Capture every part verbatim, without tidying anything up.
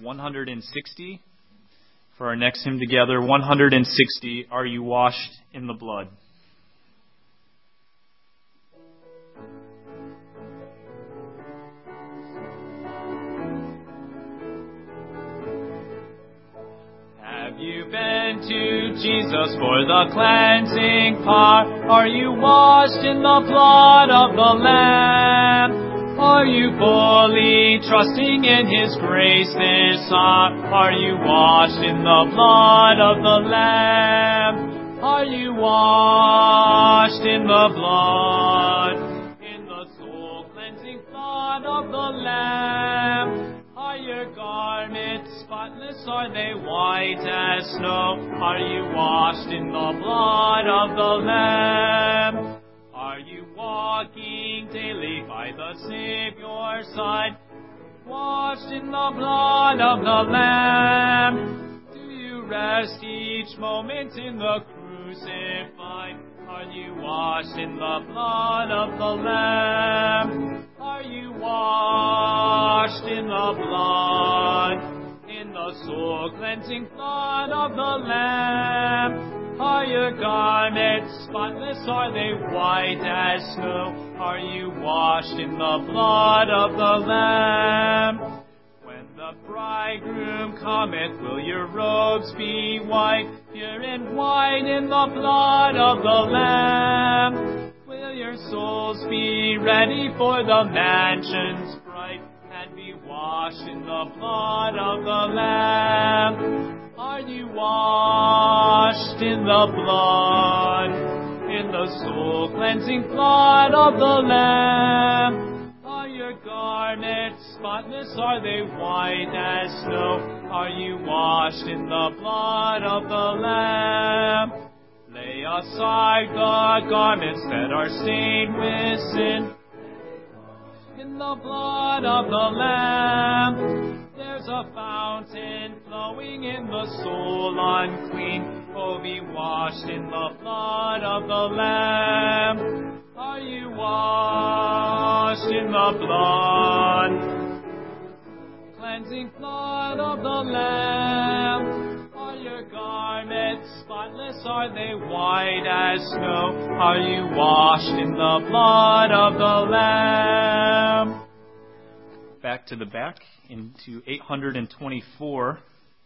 one hundred sixty. For our next hymn together, one hundred sixty, Are You Washed in the Blood? Have you been to Jesus for the cleansing power? Are you washed in the blood of the Lamb? Are you fully trusting in His grace this hour? Are you washed in the blood of the Lamb? Are you washed in the blood, in the soul-cleansing blood of the Lamb? Are your garments spotless? Are they white as snow? Are you washed in the blood of the Lamb? Are you walking daily by the Savior's side, washed in the blood of the Lamb? Do you rest each moment in the crucified? Are you washed in the blood of the Lamb? Are you washed in the blood, in the soul-cleansing blood of the Lamb? Are your garments spotless? Are they white as snow? Are you washed in the blood of the Lamb? When the bridegroom cometh, will your robes be white, pure and white in the blood of the Lamb? Will your souls be ready for the mansions bright, and be washed in the blood of the Lamb? Are you washed in the blood, in the soul-cleansing blood of the Lamb? Are your garments spotless? Are they white as snow? Are you washed in the blood of the Lamb? Lay aside the garments that are stained with sin, in the blood of the Lamb. There's a fountain flowing in the soul unclean. Oh, be washed in the blood of the Lamb. Are you washed in the blood, cleansing blood of the Lamb? Are your garments spotless? Are they white as snow? Are you washed in the blood of the Lamb? Back to the back into eight hundred twenty-four.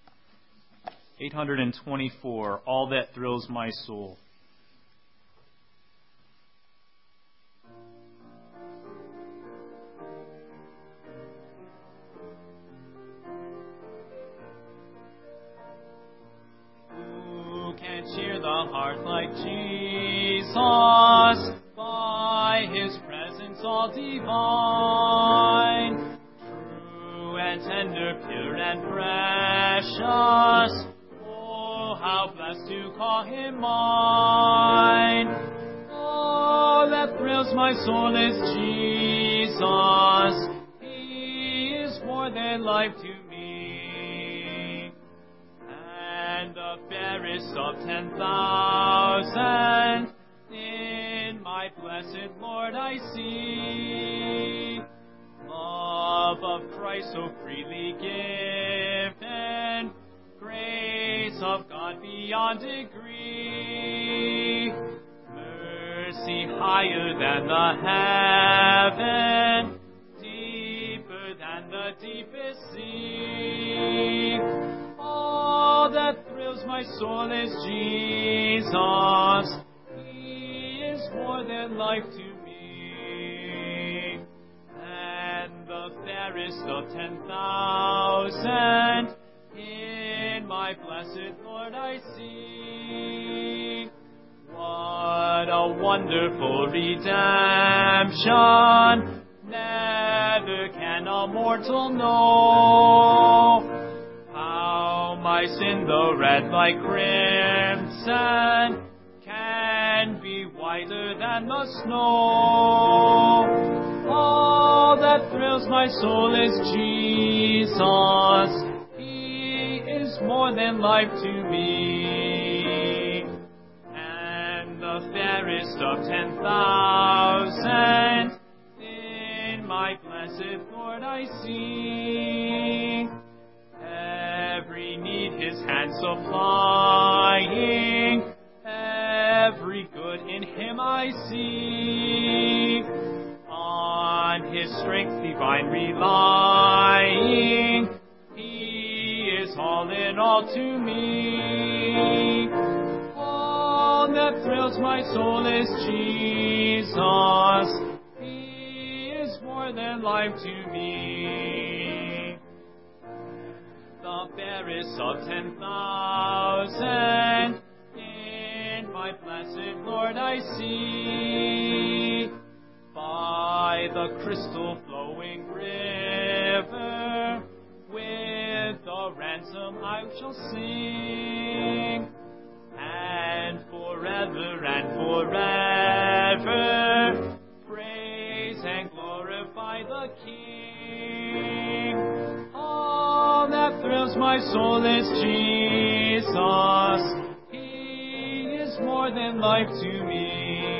eight hundred twenty-four, All That Thrills My Soul. Who can cheer the heart like Jesus? By His presence all divine, and tender, pure and precious. Oh, how blessed to call Him mine. All that thrills my soul is Jesus. He is more than life to me, and the fairest of ten thousand in my blessed Lord I see. Love of Christ so freely given, grace of God beyond degree, mercy higher than the heaven, deeper than the deepest sea. All that thrills my soul is Jesus. He is more than life to me. The fairest of ten thousand in my blessed Lord I see. What a wonderful redemption! Never can a mortal know how my sin, though red like crimson, can be whiter than the snow. All that thrills my soul is Jesus. He is more than life to me. And the fairest of ten thousand in my blessed Lord I see. and supplying. Every good in Him I see. On His strength divine relying, He is all in all to me. All that thrills my soul is Jesus. He is more than life to me. The fairest of ten thousand in my blessed Lord I see. By the crystal flowing river, with the ransom I shall sing. And forever and forever, praise and glorify the King. All that thrills my soul is Jesus. He is more than life to me.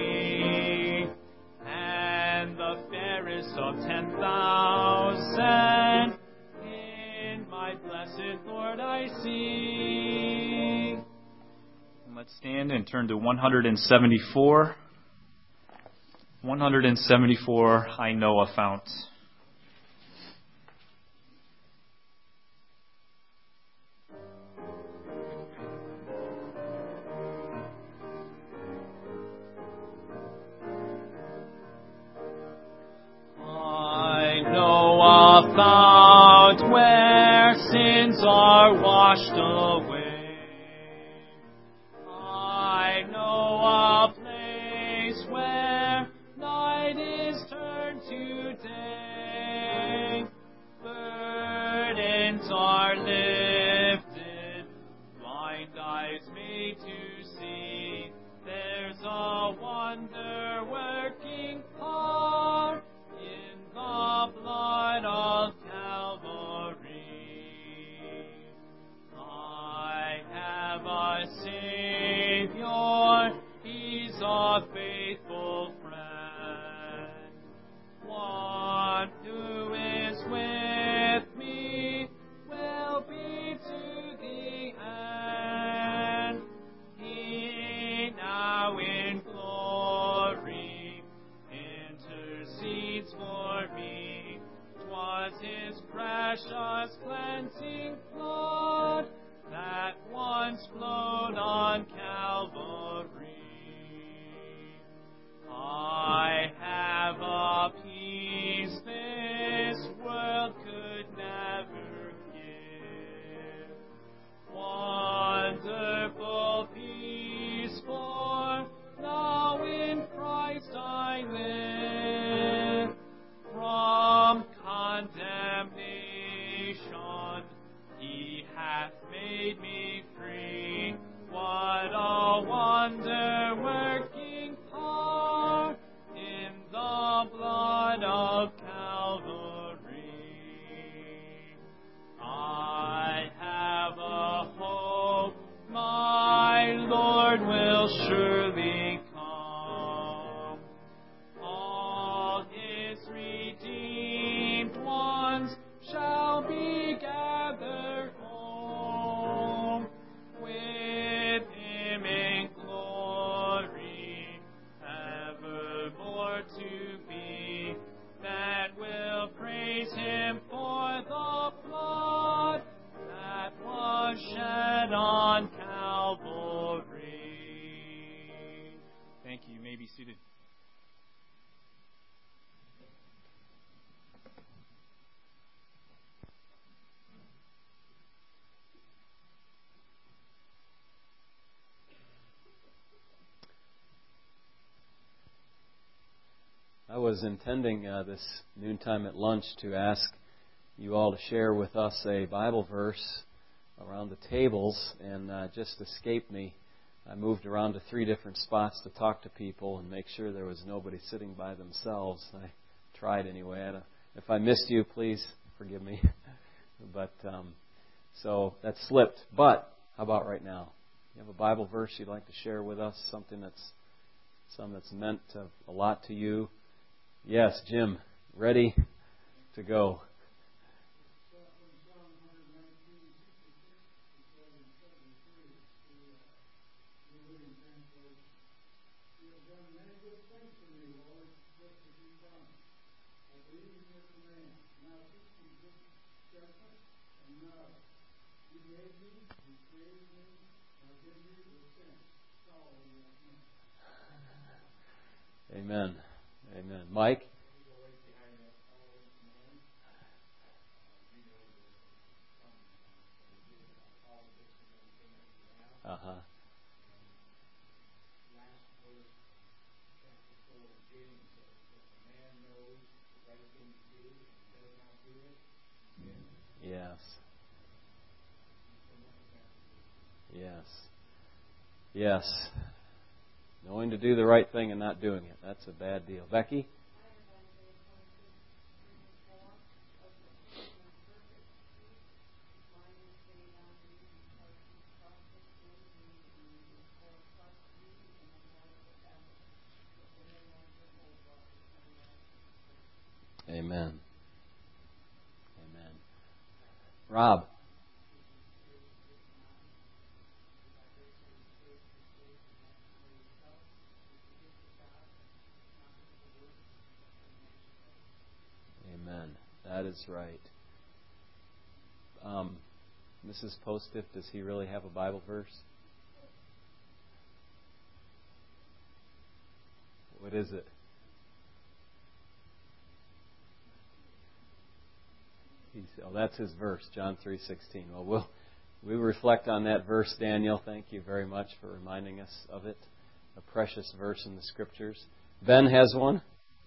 And the fairest of ten thousand in my blessed Lord I see. Let's stand and turn to one seventy-four. one seventy-four, I know a fount. I know a fount where sins are washed away. A place where night is turned to day. Burdens are lifted, blind eyes made to see. There's a wonder working part in the blood of Calvary. I have a Savior. He's a faithful friend, one who is with me will be to the end. He now in glory intercedes for me. 'Twas His precious cleansing blood that once flowed on Calvary. I have a peace this world could never give. Wonderful peace, for now in Christ I live. From condemnation He hath made me free. What a wonder working part in the blood of Calvary. I have a hope my Lord will surely come. All His redeemed ones shall be gathered home with Him in glory, evermore to be, that will praise Him for the blood that was shed on Calvary. Thank you. You may be seated. I was intending uh, this noontime at lunch to ask you all to share with us a Bible verse around the tables, and uh, just escaped me. I moved around to three different spots to talk to people and make sure there was nobody sitting by themselves. I tried anyway. I don't, if I missed you, please forgive me. but um, so that slipped. But how about right now? You have a Bible verse you'd like to share with us? Something that's some that's meant to, a lot to you? Yes, Jim, ready to go. Amen. Amen. Mike? Uh-huh. Yes. Yes. Yes. Knowing to do the right thing and not doing it. That's a bad deal. Becky? Amen. Amen. Rob? Amen. That is right. Um, Missus Postiff, does he really have a Bible verse? What is it? He's, oh, that's his verse, John three sixteen. Well, we'll we reflect on that verse, Daniel. Thank you very much for reminding us of it. A precious verse in the Scriptures. Ben has one.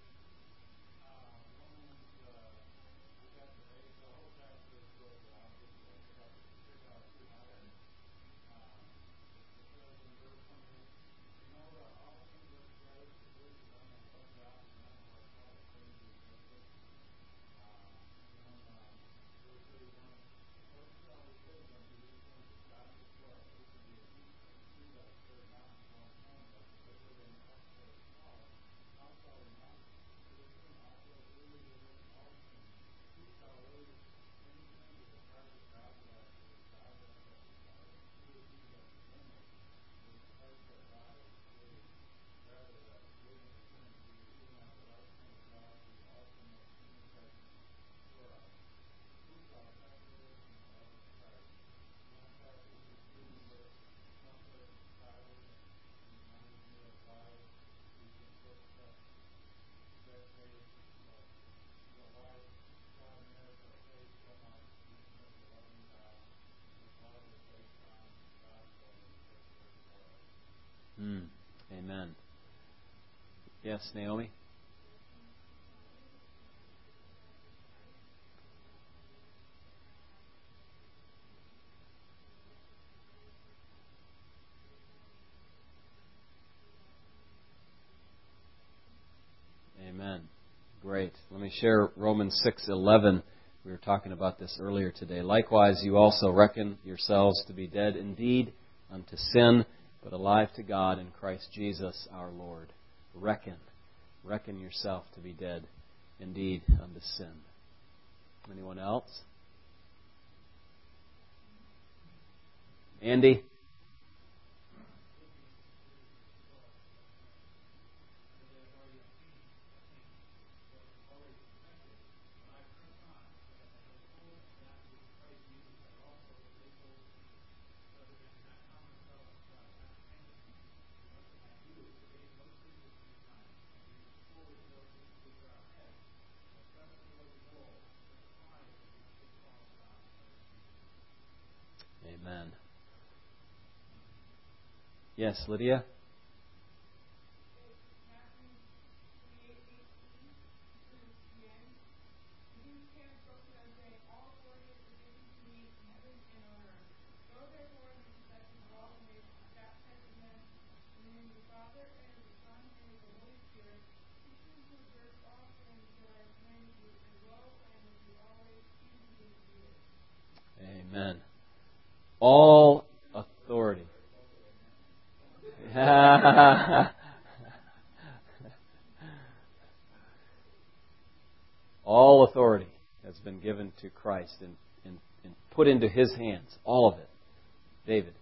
Mm. Amen. Yes, Naomi? Amen. Great. Let me share Romans six eleven. We were talking about this earlier today. Likewise, you also reckon yourselves to be dead indeed unto sin, but alive to God in Christ Jesus our Lord. Reckon. Reckon yourself to be dead indeed unto sin. Anyone else? Andy? Amen. Yes, Lydia? Amen. All authority. All authority has been given to Christ and, and, and put into His hands. All of it. David.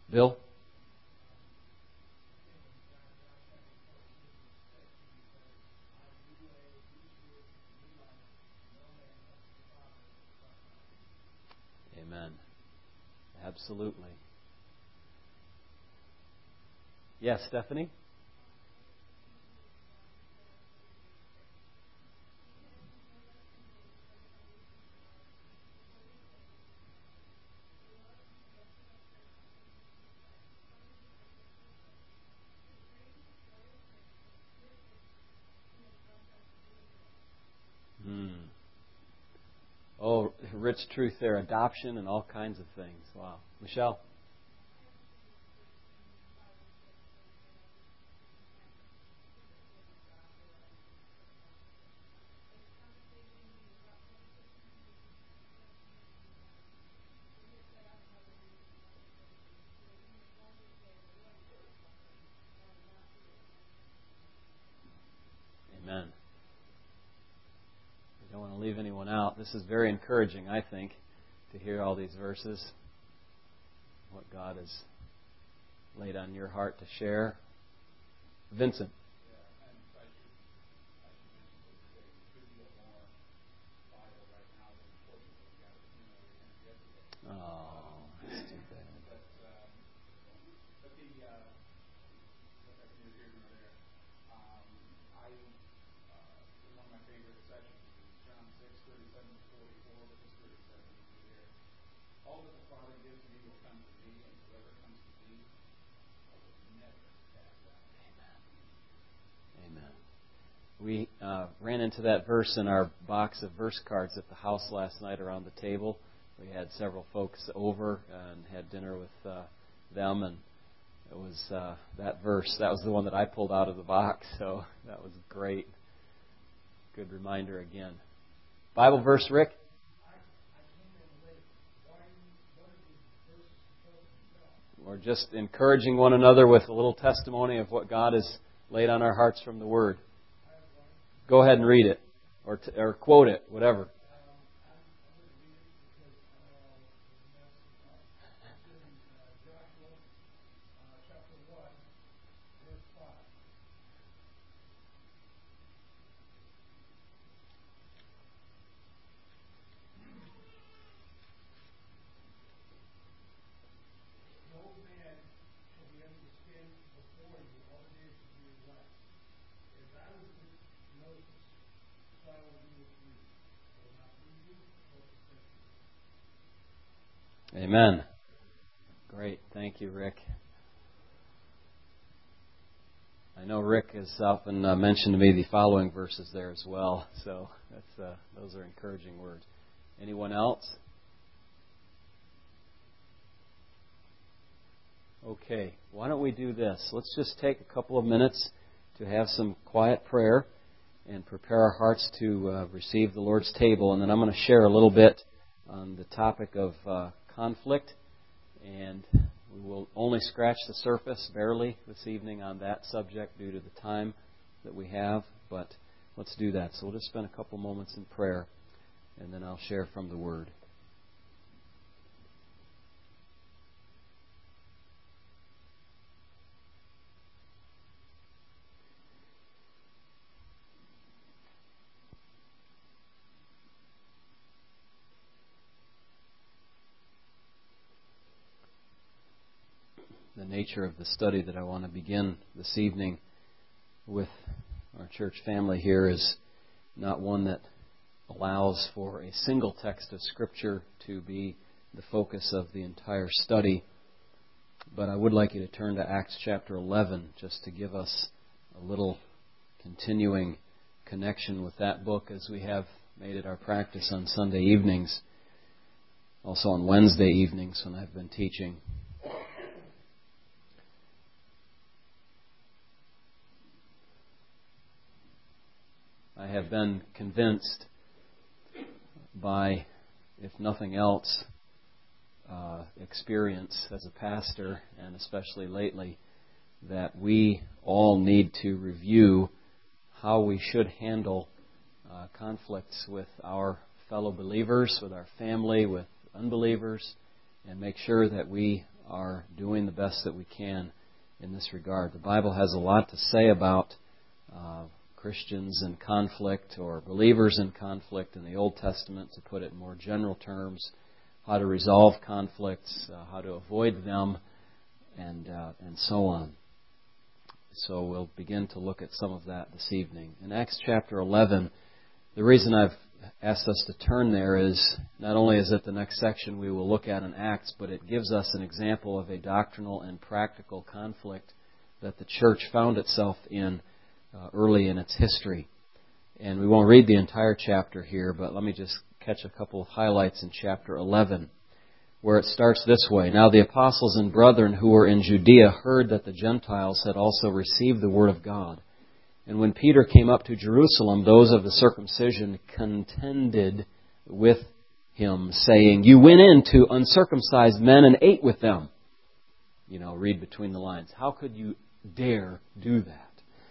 Bill? Amen. Absolutely. Yes, Stephanie? Hmm. Oh, rich truth there. Adoption and all kinds of things. Wow. Michelle? Amen. I don't want to leave anyone out. This is very encouraging, I think, to hear all these verses. What God has laid on your heart to share. Vincent. Oh, that's too bad. We uh, ran into that verse in our box of verse cards at the house last night around the table. We had several folks over and had dinner with uh, them, and it was uh, that verse. That was the one that I pulled out of the box, so that was great. Good reminder again. Bible verse, Rick? We're just encouraging one another with a little testimony of what God has laid on our hearts from the Word. Go ahead and read it, or t- or quote it, whatever. Amen. Great. Thank you, Rick. I know Rick has often uh, mentioned to me the following verses there as well, so that's uh, those are encouraging words. Anyone else? Okay. Why don't we do this? Let's just take a couple of minutes to have some quiet prayer and prepare our hearts to uh, receive the Lord's table, and then I'm going to share a little bit on the topic of uh, conflict, and we will only scratch the surface barely this evening on that subject due to the time that we have, but let's do that. So we'll just spend a couple moments in prayer, and then I'll share from the Word. The nature of the study that I want to begin this evening with our church family here is not one that allows for a single text of Scripture to be the focus of the entire study, but I would like you to turn to Acts chapter eleven just to give us a little continuing connection with that book as we have made it our practice on Sunday evenings, also on Wednesday evenings when I've been teaching. I have been convinced by, if nothing else, uh, experience as a pastor, and especially lately, that we all need to review how we should handle uh, conflicts with our fellow believers, with our family, with unbelievers, and make sure that we are doing the best that we can in this regard. The Bible has a lot to say about uh, Christians in conflict or believers in conflict in the Old Testament, to put it in more general terms, how to resolve conflicts, uh, how to avoid them, and uh, and so on. So we'll begin to look at some of that this evening. In Acts chapter eleven, the reason I've asked us to turn there is not only is it the next section we will look at in Acts, but it gives us an example of a doctrinal and practical conflict that the church found itself in uh, early in its history. And we won't read the entire chapter here, but let me just catch a couple of highlights in chapter eleven, where it starts this way. Now the apostles and brethren who were in Judea heard that the Gentiles had also received the word of God. And when Peter came up to Jerusalem, those of the circumcision contended with him, saying, "You went in to uncircumcised men and ate with them." You know, read between the lines. How could you dare do that?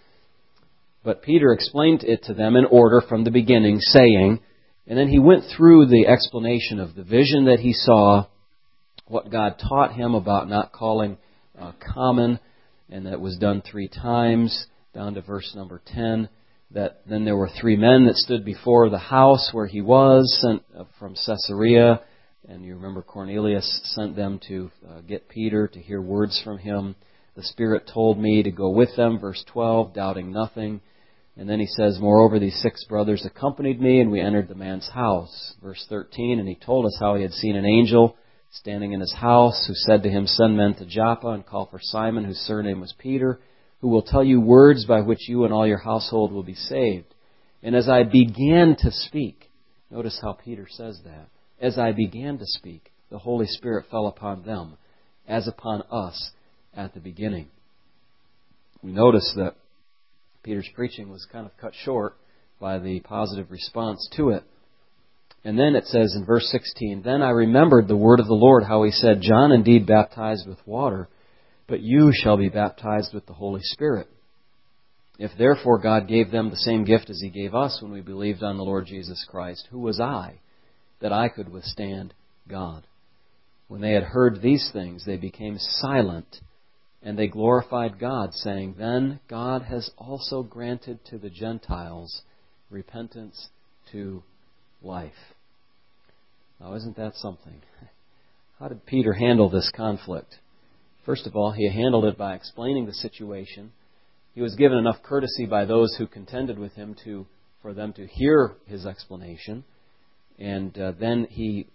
But Peter explained it to them in order from the beginning, saying, and then he went through the explanation of the vision that he saw, what God taught him about not calling uh, common, and that was done three times, down to verse number ten, that then there were three men that stood before the house where he was, sent from Caesarea, and you remember Cornelius sent them to uh, get Peter, to hear words from him. The Spirit told me to go with them, verse twelve, doubting nothing. And then he says, moreover, these six brothers accompanied me, and we entered the man's house. Verse thirteen, and he told us how he had seen an angel standing in his house, who said to him, send men to Joppa and call for Simon, whose surname was Peter, who will tell you words by which you and all your household will be saved. And as I began to speak, notice how Peter says that, as I began to speak, the Holy Spirit fell upon them, as upon us at the beginning. We notice that Peter's preaching was kind of cut short by the positive response to it. And then it says in verse sixteen, then I remembered the word of the Lord, how he said, John indeed baptized with water, but you shall be baptized with the Holy Spirit. If therefore God gave them the same gift as he gave us when we believed on the Lord Jesus Christ, who was I, that I could withstand God? When they had heard these things, they became silent, and they glorified God, saying, then God has also granted to the Gentiles repentance to life. Now, isn't that something? How did Peter handle this conflict? First of all, he handled it by explaining the situation. He was given enough courtesy by those who contended with him to for them to hear his explanation. And uh, then he,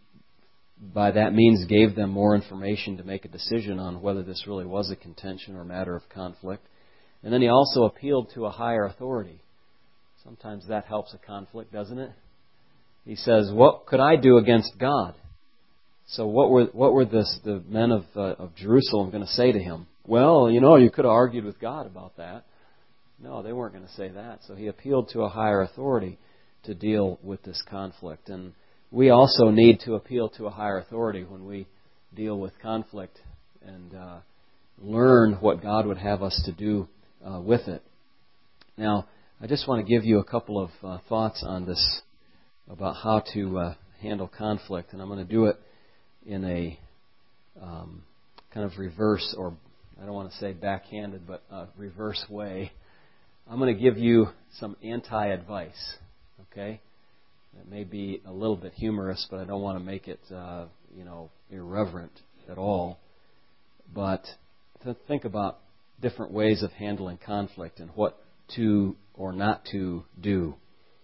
by that means, gave them more information to make a decision on whether this really was a contention or matter of conflict. And then he also appealed to a higher authority. Sometimes that helps a conflict, doesn't it? He says, what could I do against God? So what were what were this, the men of, uh, of Jerusalem going to say to him? Well, you know, you could have argued with God about that. No, they weren't going to say that. So he appealed to a higher authority to deal with this conflict. And we also need to appeal to a higher authority when we deal with conflict and uh, learn what God would have us to do uh, with it. Now, I just want to give you a couple of uh, thoughts on this about how to uh, handle conflict. And I'm going to do it in a um, kind of reverse, or I don't want to say backhanded, but a reverse way. I'm going to give you some anti-advice, okay? It may be a little bit humorous, but I don't want to make it, uh, you know, irreverent at all. But to think about different ways of handling conflict and what to or not to do.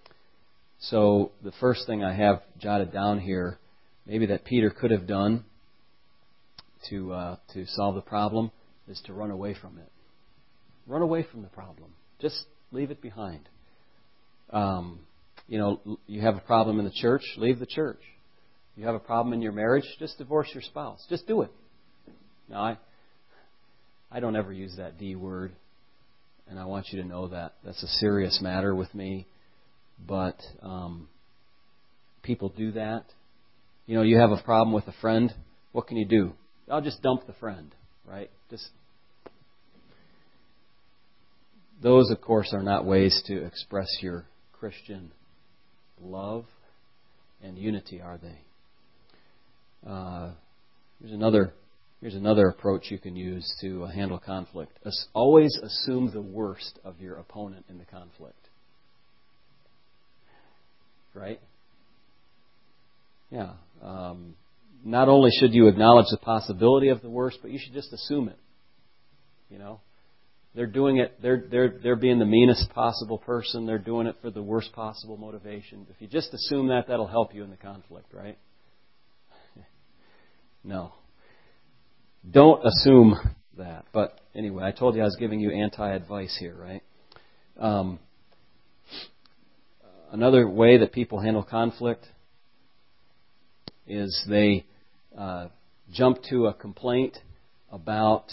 So the first thing I have jotted down here, maybe that Peter could have done to uh, to solve the problem, is to run away from it. Run away from the problem. Just leave it behind. Um, you know, you have a problem in the church, leave the church. You have a problem in your marriage, just divorce your spouse. Just do it. Now, I, I don't ever use that D word, and I want you to know that. That's a serious matter with me. But um, people do that. You know, you have a problem with a friend. What can you do? I'll just dump the friend, right? Just those, of course, are not ways to express your Christian love and unity, are they? Uh, here's another Here's another approach you can use to handle conflict. As- always assume the worst of your opponent in the conflict. Right? Yeah. Um, not only should you acknowledge the possibility of the worst, but you should just assume it. You know, they're doing it. They're they're they're being the meanest possible person. They're doing it for the worst possible motivation. If you just assume that, that'll help you in the conflict, right? No. Don't assume that. But anyway, I told you I was giving you anti-advice here, right? Um, another way that people handle conflict is they uh, jump to a complaint about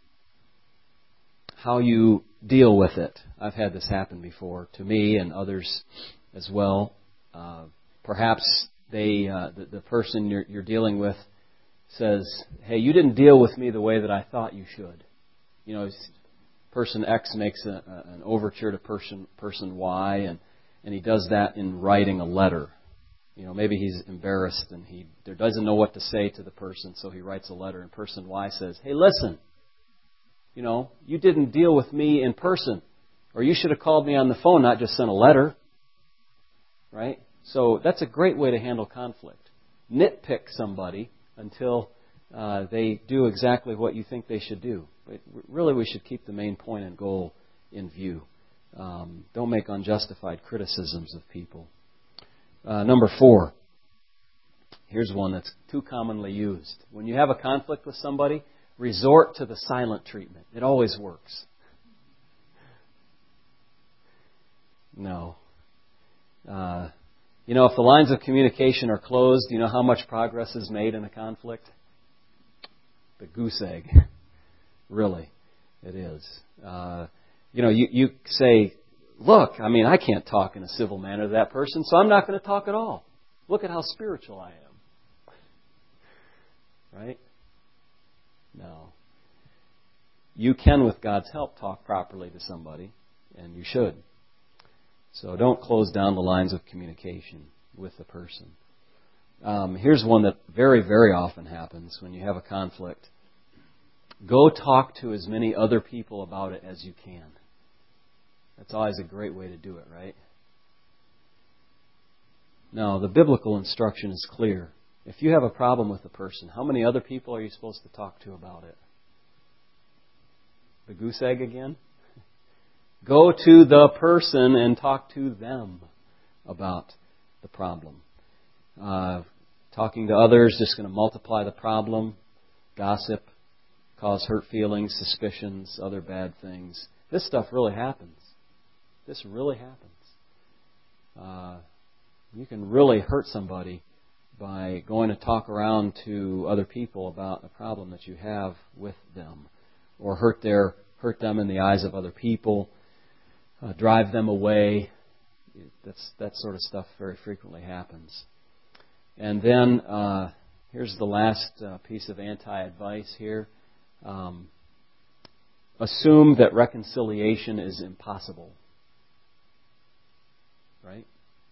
how you deal with it. I've had this happen before to me and others as well. Uh, perhaps they, uh, the, the person you're, you're dealing with says, "Hey, you didn't deal with me the way that I thought you should." You know, person X makes a, a, an overture to person person Y, and and he does that in writing a letter. You know, maybe he's embarrassed and he doesn't know what to say to the person, so he writes a letter. And person Y says, "Hey, listen, you know, you didn't deal with me in person, or you should have called me on the phone, not just sent a letter." Right? So that's a great way to handle conflict. Nitpick somebody until uh, they do exactly what you think they should do. But really, we should keep the main point and goal in view. Um, don't make unjustified criticisms of people. Uh, number four. Here's one that's too commonly used. When you have a conflict with somebody, resort to the silent treatment. It always works. No. Uh, you know, if the lines of communication are closed, you know how much progress is made in a conflict? The goose egg. Really, it is. Uh, you know, you, you say, "Look, I mean, I can't talk in a civil manner to that person, so I'm not going to talk at all. Look at how spiritual I am." Right? No. You can, with God's help, talk properly to somebody, and you should. So don't close down the lines of communication with the person. Um, here's one that very, very often happens when you have a conflict. Go talk to as many other people about it as you can. That's always a great way to do it, right? No, the biblical instruction is clear. If you have a problem with a person, how many other people are you supposed to talk to about it? The goose egg again? Go to the person and talk to them about the problem. Uh, talking to others is just going to multiply the problem. Gossip, cause hurt feelings, suspicions, other bad things. This stuff really happens. This really happens. Uh, you can really hurt somebody by going to talk around to other people about a problem that you have with them, or hurt their hurt them in the eyes of other people. Uh, drive them away. That's, that sort of stuff very frequently happens. And then, uh, here's the last uh, piece of anti-advice here. Um, assume that reconciliation is impossible. Right?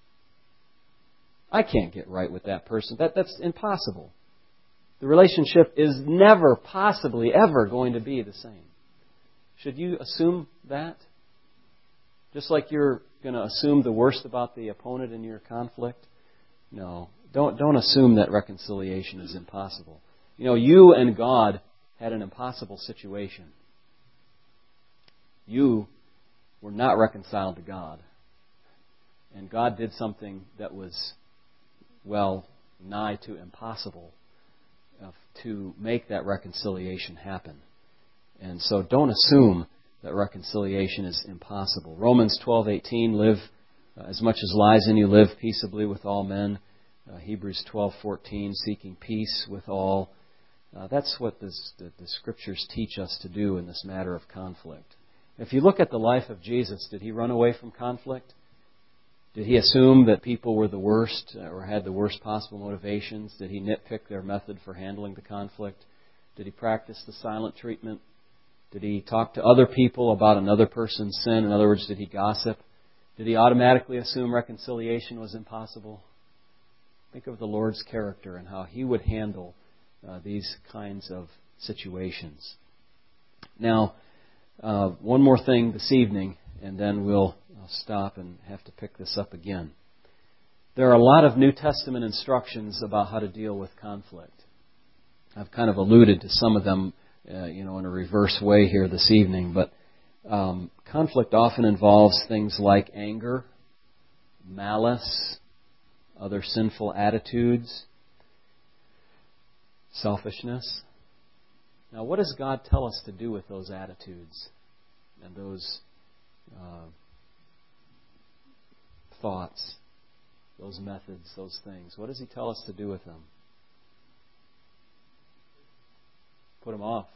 I can't get right with that person. That, that's impossible. The relationship is never possibly ever going to be the same. Should you assume that? Just like you're going to assume the worst about the opponent in your conflict? No. Don't, don't assume that reconciliation is impossible. You know, you and God had an impossible situation. You were not reconciled to God. And God did something that was, well, nigh to impossible uh, to make that reconciliation happen. And so don't assume that reconciliation is impossible. Romans twelve eighteen, live uh, as much as lies in you, live peaceably with all men. Uh, Hebrews twelve fourteen, seeking peace with all. Uh, that's what this, the, the Scriptures teach us to do in this matter of conflict. If you look at the life of Jesus, did He run away from conflict? Did He assume that people were the worst or had the worst possible motivations? Did He nitpick their method for handling the conflict? Did He practice the silent treatment? Did He talk to other people about another person's sin? In other words, did He gossip? Did He automatically assume reconciliation was impossible? Think of the Lord's character and how He would handle uh, these kinds of situations. Now, uh, one more thing this evening, and then we'll stop and have to pick this up again. There are a lot of New Testament instructions about how to deal with conflict. I've kind of alluded to some of them, uh, you know, in a reverse way here this evening, but um, conflict often involves things like anger, malice, other sinful attitudes, selfishness. Now, what does God tell us to do with those attitudes and those uh, thoughts, those methods, those things? What does He tell us to do with them? Put them off.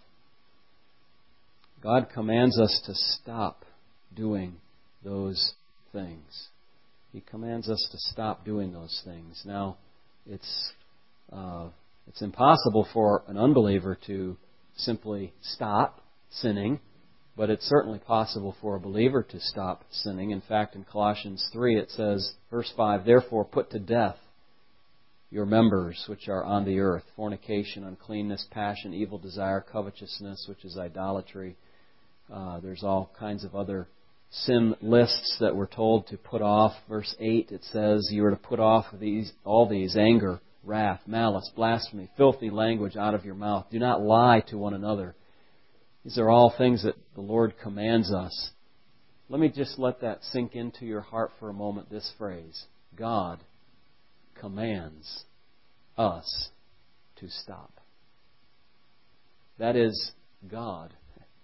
God commands us to stop doing those things. He commands us to stop doing those things. Now, it's uh, it's impossible for an unbeliever to simply stop sinning, but it's certainly possible for a believer to stop sinning. In fact, in Colossians three it says, verse five, "Therefore put to death your members which are on the earth, fornication, uncleanness, passion, evil desire, covetousness," which is idolatry. Uh, there's all kinds of other sin lists that we're told to put off. Verse eight, it says you are to put off these, all these: anger, wrath, malice, blasphemy, filthy language out of your mouth. Do not lie to one another. These are all things that the Lord commands us. Let me just let that sink into your heart for a moment, this phrase. God commands us to stop. That is, God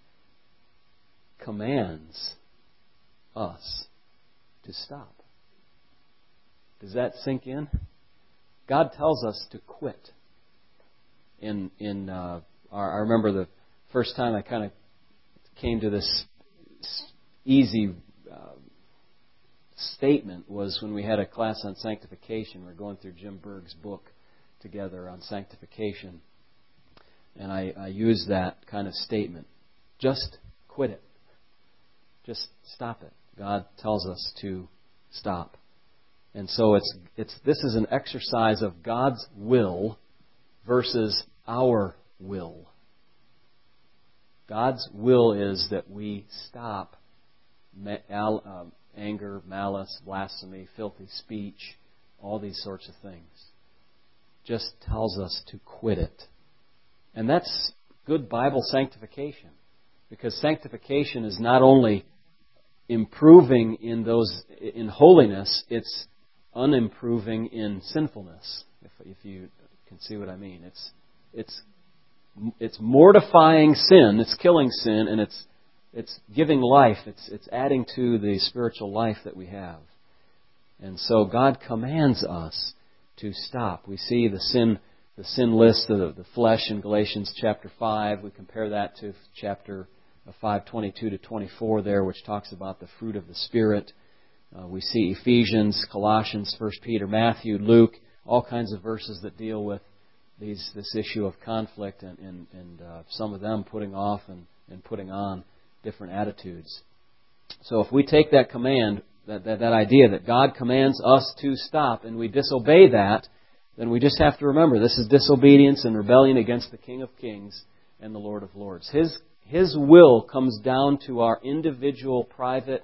commands us to stop. Does that sink in? God tells us to quit. In in uh, our, I remember the first time I kind of came to this easy uh, statement was when we had a class on sanctification. We're going through Jim Berg's book together on sanctification, and I, I used that kind of statement: just quit it. Just stop it. God tells us to stop. And so it's it's this is an exercise of God's will versus our will. God's will is that we stop ma- al, uh, anger, malice, blasphemy, filthy speech, all these sorts of things. Just tells us to quit it. And that's good Bible sanctification. Because sanctification is not only improving in those in holiness, it's unimproving in sinfulness. If, if you can see what I mean, it's it's it's mortifying sin, it's killing sin, and it's it's giving life. It's it's adding to the spiritual life that we have. And so God commands us to stop. We see the sin the sin list of the flesh in Galatians chapter five. We compare that to chapter five twenty-two to twenty-four there, which talks about the fruit of the Spirit. Uh, we see Ephesians, Colossians, First Peter, Matthew, Luke, all kinds of verses that deal with these this issue of conflict and, and, and uh, some of them putting off and, and putting on different attitudes. So if we take that command, that, that, that idea that God commands us to stop, and we disobey that, then we just have to remember this is disobedience and rebellion against the King of Kings and the Lord of Lords. His His will comes down to our individual, private,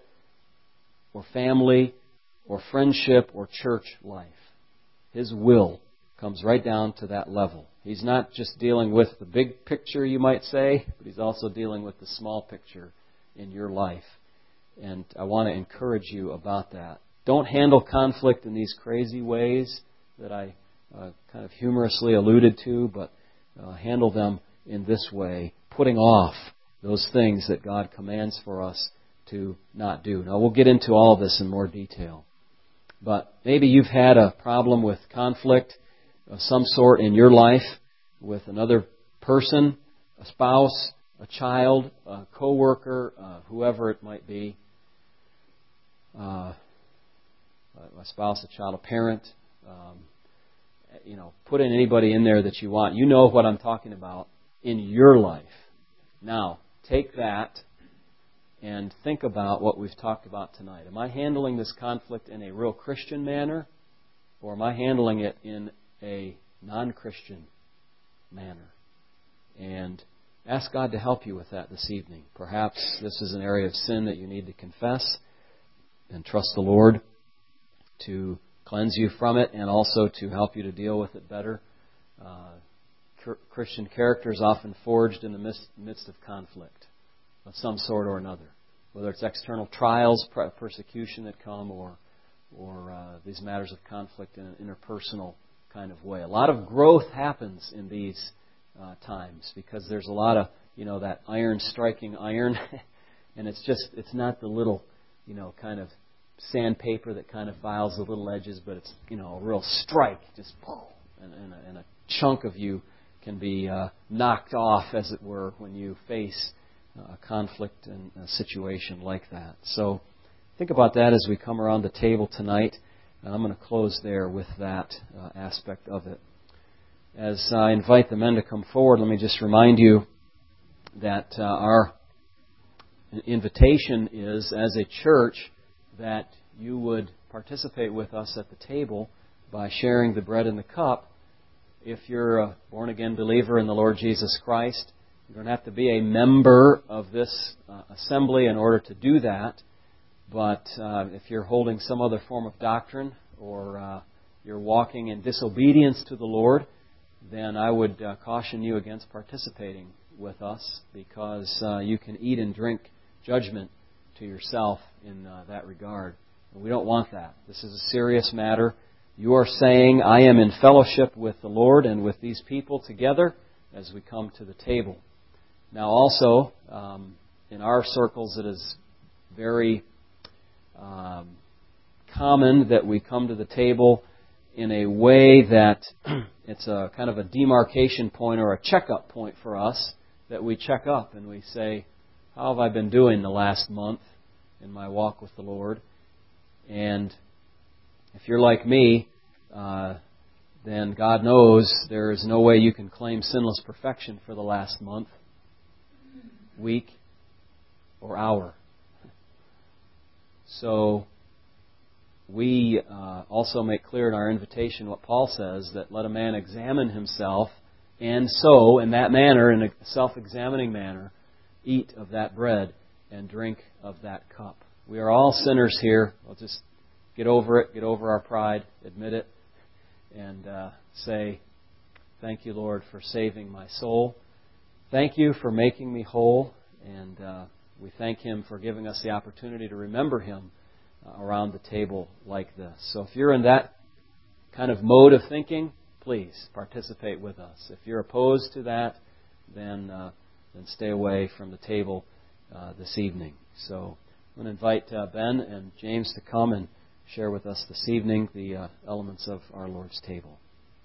or family, or friendship, or church life. His will comes right down to that level. He's not just dealing with the big picture, you might say, but He's also dealing with the small picture in your life. And I want to encourage you about that. Don't handle conflict in these crazy ways that I uh, kind of humorously alluded to, but uh, handle them in this way, putting off those things that God commands for us to not do. Now, we'll get into all of this in more detail. But maybe you've had a problem with conflict of some sort in your life with another person, a spouse, a child, a coworker, uh, whoever it might be. Uh, a spouse, a child, a parent. Um, you know, put in anybody in there that you want. You know what I'm talking about in your life. Now, take that and think about what we've talked about tonight. Am I handling this conflict in a real Christian manner, or am I handling it in a non-Christian manner? And ask God to help you with that this evening. Perhaps this is an area of sin that you need to confess and trust the Lord to cleanse you from it and also to help you to deal with it better. Uh, Christian character is often forged in the midst, midst of conflict of some sort or another, whether it's external trials, persecution that come, or or uh, these matters of conflict in an interpersonal kind of way. A lot of growth happens in these uh, times because there's a lot of, you know, that iron striking iron, and it's just, it's not the little, you know, kind of sandpaper that kind of files the little edges, but it's, you know, a real strike, just and, and, a, and a chunk of you can be uh, knocked off, as it were, when you face a conflict and a situation like that. So think about that as we come around the table tonight. And I'm going to close there with that uh, aspect of it. As I invite the men to come forward, let me just remind you that uh, our invitation is, as a church, that you would participate with us at the table by sharing the bread and the cup. If you're a born-again believer in the Lord Jesus Christ, you don't have to be a member of this uh, assembly in order to do that. But uh, if you're holding some other form of doctrine or uh, you're walking in disobedience to the Lord, then I would uh, caution you against participating with us, because uh, you can eat and drink judgment to yourself in uh, that regard. And we don't want that. This is a serious matter. You are saying, I am in fellowship with the Lord and with these people together as we come to the table. Now also, um, in our circles, it is very um, common that we come to the table in a way that it's a kind of a demarcation point or a checkup point for us, that we check up and we say, how have I been doing the last month in my walk with the Lord? And if you're like me, uh, then God knows there is no way you can claim sinless perfection for the last month, week, or hour. So we uh, also make clear in our invitation what Paul says, that let a man examine himself, and so, in that manner, in a self-examining manner, eat of that bread and drink of that cup. We are all sinners here. We'll just get over it, get over our pride, admit it, and uh, say, thank you, Lord, for saving my soul. Thank you for making me whole, and uh, we thank Him for giving us the opportunity to remember Him uh, around the table like this. So if you're in that kind of mode of thinking, please participate with us. If you're opposed to that, then uh, then stay away from the table uh, this evening. So I'm going to invite uh, Ben and James to come and share with us this evening the uh, elements of our Lord's table.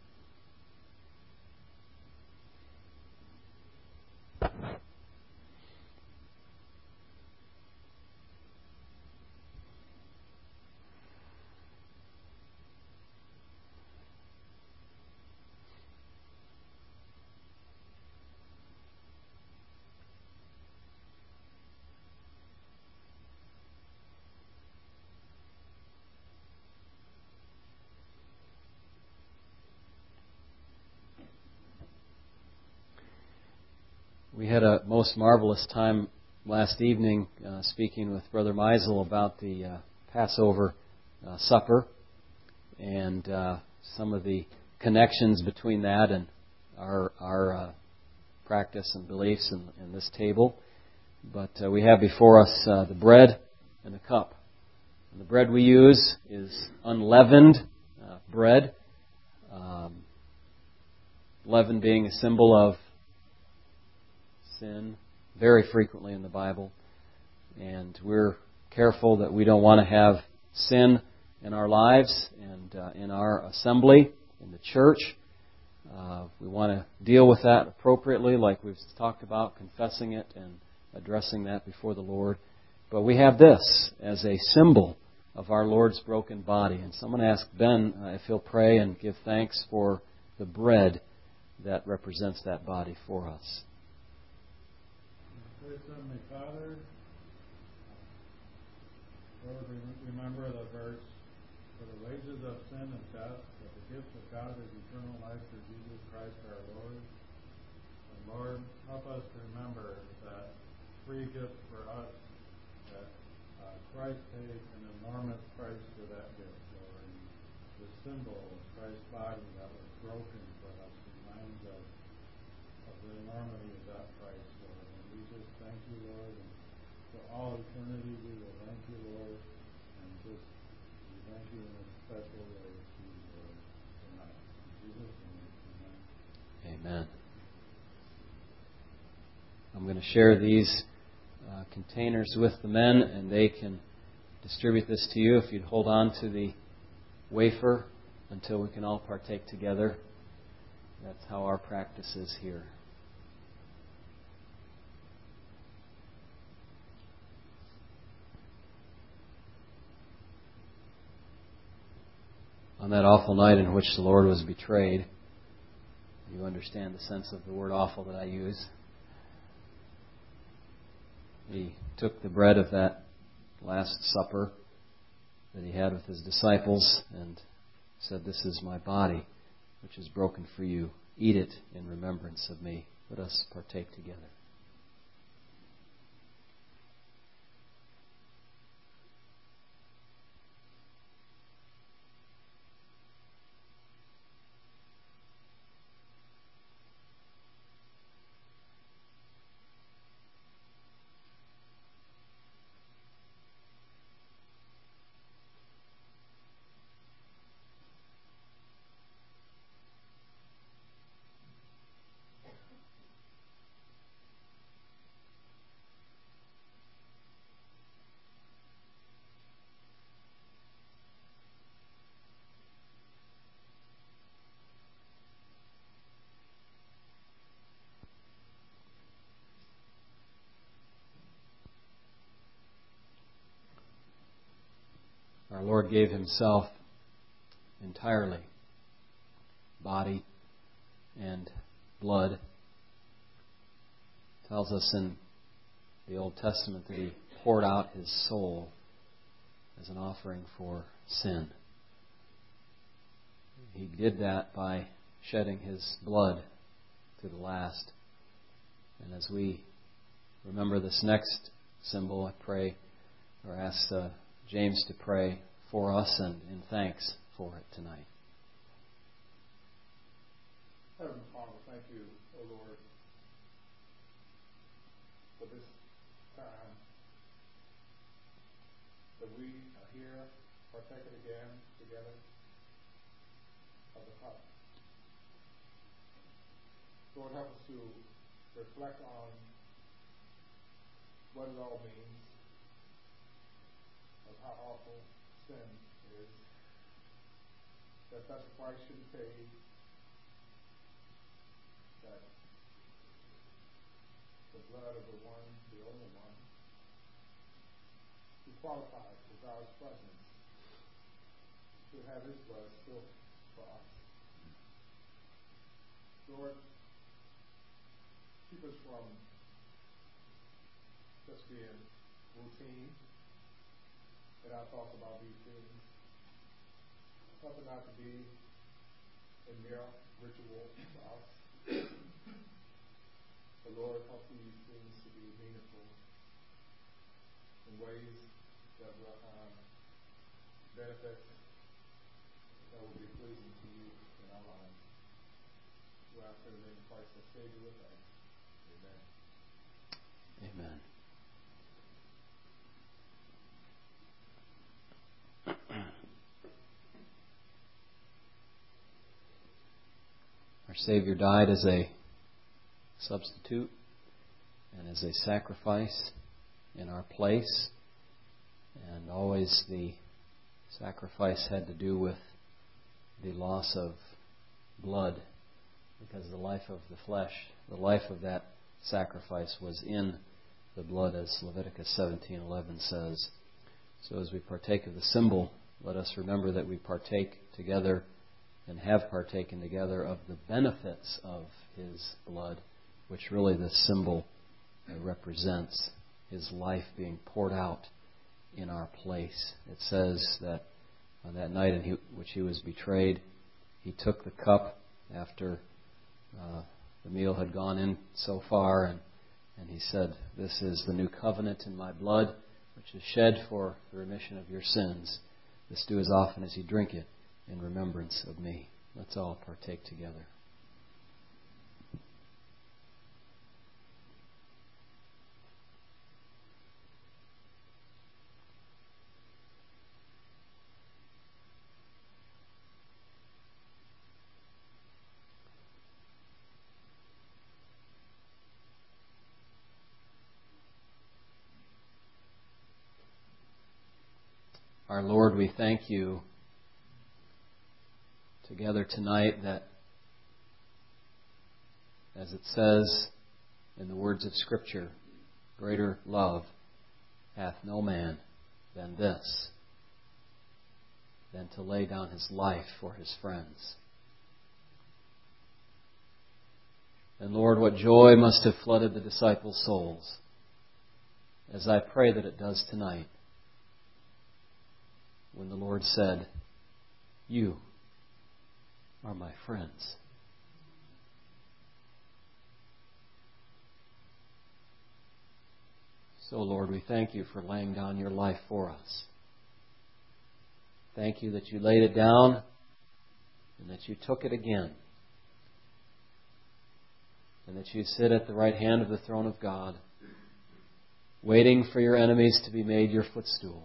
We had a most marvelous time last evening uh, speaking with Brother Meisel about the uh, Passover uh, supper and uh, some of the connections between that and our our uh, practice and beliefs in, in this table. But uh, we have before us uh, the bread and the cup. And the bread we use is unleavened uh, bread, um, leaven being a symbol of sin very frequently in the Bible. And we're careful that we don't want to have sin in our lives and uh, in our assembly, in the church. Uh, we want to deal with that appropriately, like we've talked about, confessing it and addressing that before the Lord. But we have this as a symbol of our Lord's broken body. And so I'm going to ask Ben uh, if he'll pray and give thanks for the bread that represents that body for us. Dear Heavenly Father, Lord, remember the verse, for the wages of sin is death, but the gift of God is eternal life through Jesus Christ our Lord. Lord, help us to remember that free gift for us, that uh, Christ paid an enormous price for that gift, Lord. And the symbol of Christ's body that was broken for us reminds us of the enormity of that price, Lord. And we just thank you, Lord. And for all eternity, we will thank you, Lord. And just we thank you in a special way to you, Lord, tonight. In Jesus' name, amen. Amen. I'm going to share these uh, containers with the men, and they can distribute this to you. If you'd hold on to the wafer until we can all partake together. That's how our practice is here. On that awful night in which the Lord was betrayed, you understand the sense of the word awful that I use. He took the bread of that Last Supper that he had with his disciples and said, "This is my body, which is broken for you. Eat it in remembrance of me." Let us partake together. Our Lord gave Himself entirely, body and blood. It tells us in the Old Testament that He poured out His soul as an offering for sin. He did that by shedding His blood to the last. And as we remember this next symbol, I pray or ask uh, James to pray for us and in thanks for it tonight. Heavenly Father, thank you, O Lord, for this time that we are here, partaking again together of the cup. Lord, help us to reflect on what it all means, of how awful sin is, that such a price should be paid, that the blood of the one, the only one, who qualifies for God's presence, should have His blood spilled for us. Lord, keep us from just being routine in our thoughts about these things. Help it not to be a mere ritual for us. But Lord, help these things to be meaningful in ways that will have benefits that will be pleasing to you in our lives. We ask in the name of Christ, our Savior, with us. Amen. Amen. Our Savior died as a substitute and as a sacrifice in our place. And always the sacrifice had to do with the loss of blood, because the life of the flesh, the life of that sacrifice was in the blood, as Leviticus seventeen eleven says. So as we partake of the symbol, let us remember that we partake together and have partaken together of the benefits of His blood, which really this symbol represents, His life being poured out in our place. It says that on that night in which He was betrayed, He took the cup after uh, the meal had gone in so far, and, and he said, "This is the new covenant in my blood, which is shed for the remission of your sins. This do as often as you drink it in remembrance of me." Let's all partake together. Our Lord, we thank you together tonight that, as it says in the words of Scripture, greater love hath no man than this, than to lay down his life for his friends. And Lord, what joy must have flooded the disciples' souls, as I pray that it does tonight, when the Lord said, "You are my friends." So, Lord, we thank you for laying down your life for us. Thank you that you laid it down and that you took it again, and that you sit at the right hand of the throne of God, waiting for your enemies to be made your footstool.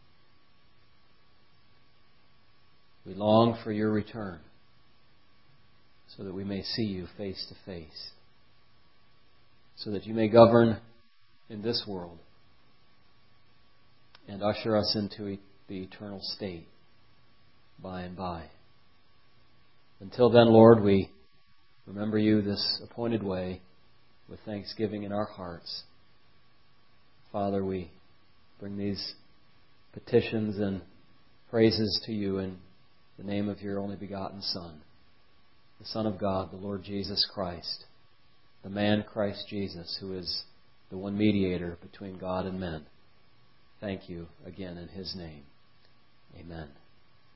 We long for your return so that we may see you face to face, so that you may govern in this world and usher us into the eternal state by and by. Until then, Lord, we remember you this appointed way with thanksgiving in our hearts. Father, we bring these petitions and praises to you in the name of your only begotten Son, the Son of God, the Lord Jesus Christ, the man Christ Jesus, who is the one mediator between God and men. Thank you again in his name. Amen.